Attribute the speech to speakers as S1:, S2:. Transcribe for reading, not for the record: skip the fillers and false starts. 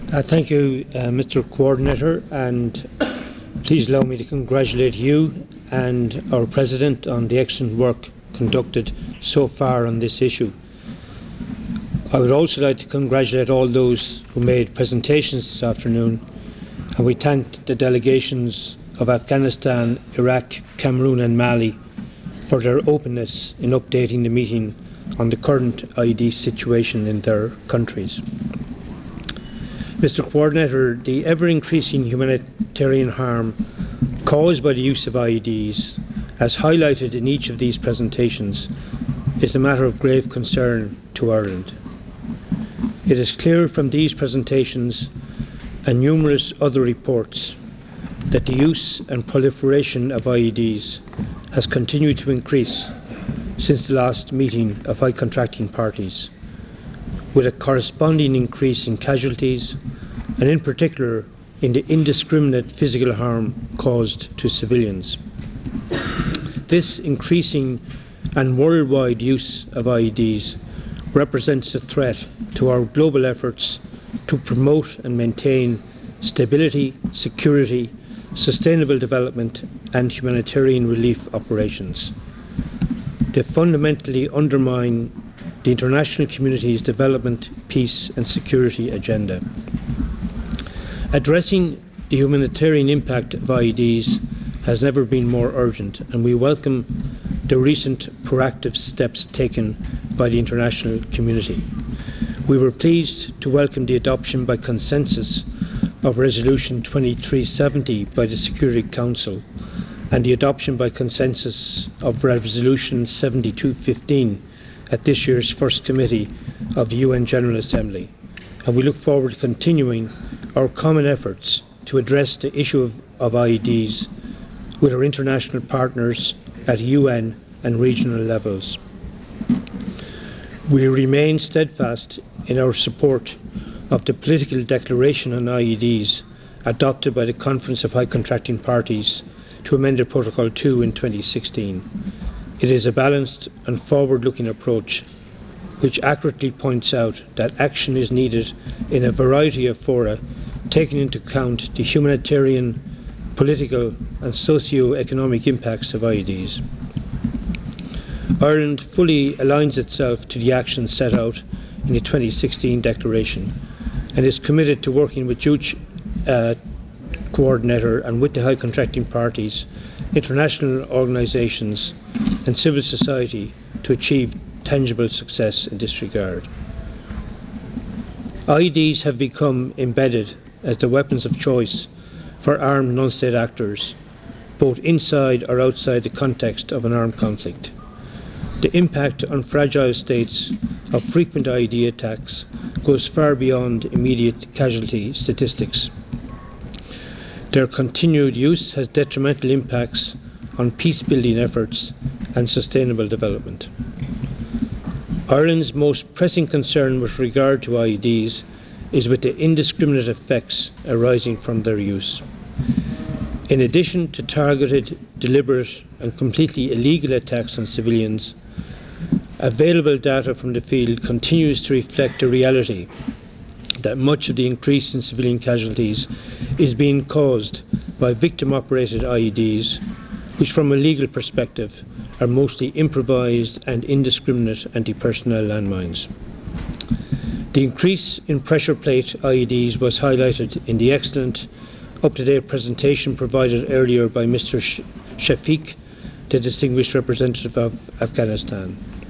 S1: Thank you, Mr. Coordinator, and please allow me to congratulate you and our President on the excellent work conducted so far on this issue. I would also like to congratulate all those who made presentations this afternoon, and we thank the delegations of Afghanistan, Iraq, Cameroon and Mali for their openness in updating the meeting on the current IED situation in their countries. Mr. Coordinator, the ever-increasing humanitarian harm caused by the use of IEDs, as highlighted in each of these presentations, is a matter of grave concern to Ireland. It is clear from these presentations and numerous other reports that the use and proliferation of IEDs has continued to increase since the last meeting of high contracting parties, with a corresponding increase in casualties and in particular in the indiscriminate physical harm caused to civilians. This increasing and worldwide use of IEDs represents a threat to our global efforts to promote and maintain stability, security, sustainable development and humanitarian relief operations. They fundamentally undermine the international community's development, peace and security agenda. Addressing the humanitarian impact of IEDs has never been more urgent, and we welcome the recent proactive steps taken by the international community. We were pleased to welcome the adoption by consensus of Resolution 2370 by the Security Council and the adoption by consensus of Resolution 7215 at this year's First Committee of the UN General Assembly, and we look forward to continuing our common efforts to address the issue of IEDs with our international partners at UN and regional levels. We remain steadfast in our support of the political declaration on IEDs adopted by the Conference of High Contracting Parties to amend Protocol 2 in 2016. It is a balanced and forward-looking approach which accurately points out that action is needed in a variety of fora, taking into account the humanitarian, political and socio-economic impacts of IEDs. Ireland fully aligns itself to the actions set out in the 2016 declaration and is committed to working with you, Coordinator, and with the high contracting parties, international organisations and civil society to achieve tangible success in this regard. IEDs have become embedded as the weapons of choice for armed non-state actors, both inside or outside the context of an armed conflict. The impact on fragile states of frequent IED attacks goes far beyond immediate casualty statistics. Their continued use has detrimental impacts on peace-building efforts and sustainable development. Ireland's most pressing concern with regard to IEDs is with the indiscriminate effects arising from their use. In addition to targeted, deliberate and completely illegal attacks on civilians, available data from the field continues to reflect the reality that much of the increase in civilian casualties is being caused by victim-operated IEDs, which from a legal perspective are mostly improvised and indiscriminate anti-personnel landmines. The increase in pressure plate IEDs was highlighted in the excellent up-to-date presentation provided earlier by Mr. Shafiq, the distinguished representative of Afghanistan.